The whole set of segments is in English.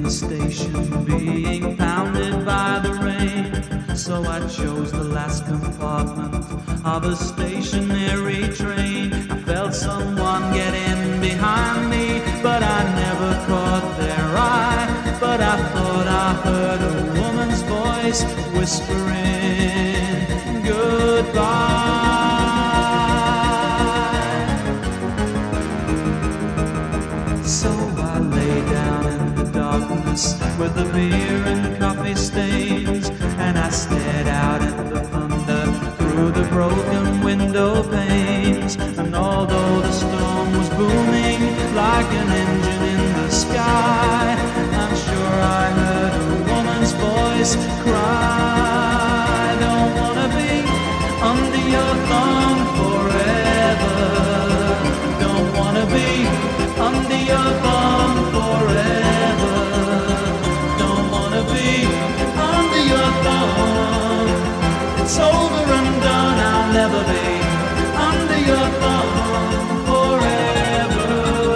the station being pounded by the rain. So I chose the last compartment of a stationary train. I felt someone get in behind me, but I never caught their eye. But I thought I heard a woman's voice whispering goodbye. So I lay down in the darkness with the beer and coffee stains, and I stared out at the thunder through the broken window panes. And although the storm was booming like an engine in the sky, I'm sure I heard a woman's voice cry, don't wanna be under your thumb forever. Don't wanna be under your thumb forever. Don't wanna be under your thumb. It's over and done, I'll never be under your thumb forever.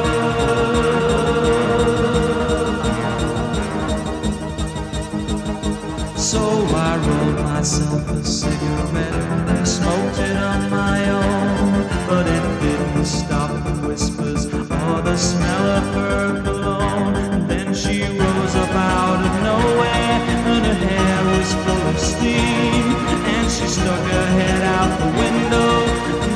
So I rolled myself a cigarette and smoked it on my own, but it didn't stop the whispers or the smell of her cologne. And then she rose up out of nowhere, and her hair was full of steam, and she stuck her head out the window and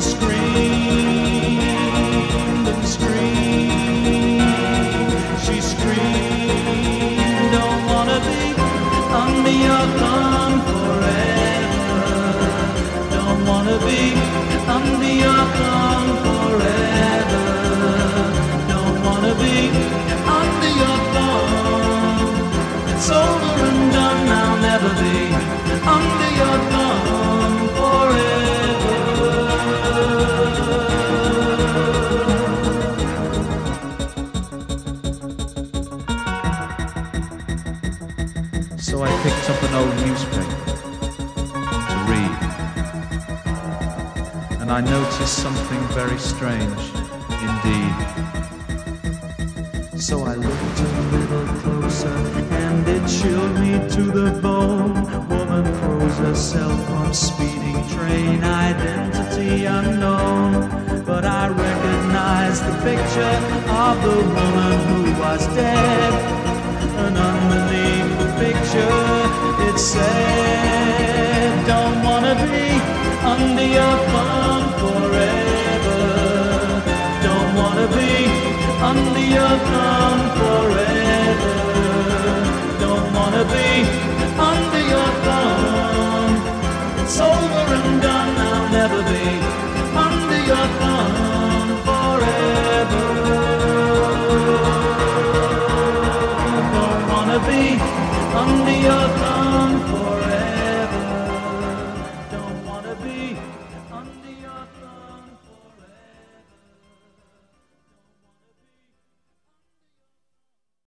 screamed and screamed. She screamed, don't wanna be under your thumb forever. Don't wanna be under your thumb forever. Don't wanna be under your thumb. It's over and done, I'll never be under your thumb forever. So I picked up an old newspaper to read, and I noticed something very strange indeed. So I looked a little closer, and it chilled me to the bone. Woman throws herself from speeding train, identity unknown. But I recognized the picture of the woman who was dead, and underneath the picture it said, don't wanna be under your thumb forever. Don't wanna be under your thumb